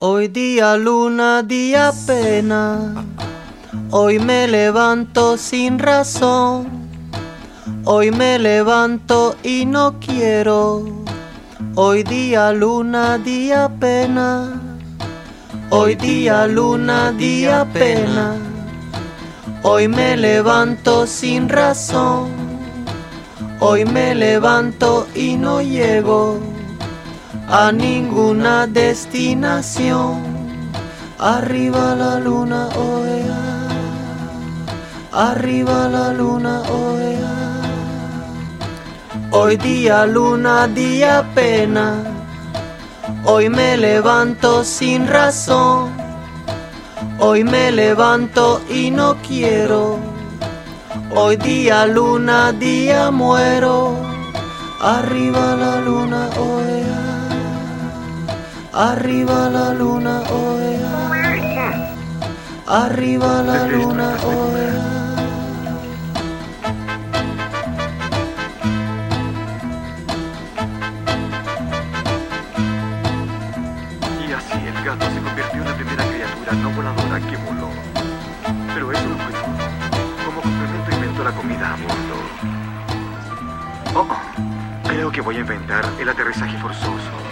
Hoy día luna, día pena. Hoy me levanto sin razón. Hoy me levanto y no quiero. Hoy día luna, día pena. Hoy día luna, día pena. Hoy me levanto sin razón. Hoy me levanto y no llego a ninguna destinación. Arriba la luna, oea. Arriba la luna, oea. Hoy día luna, día pena. Hoy me levanto sin razón. Hoy me levanto y no quiero. Hoy día luna, día muero. Arriba la luna, oea. Arriba la luna, oea. Arriba la luna, oea. Y así el gato se convirtió en la primera criatura no voladora que voló. Pero eso no fue todo. Como complemento inventó la comida a bordo. Creo que voy a inventar el aterrizaje forzoso.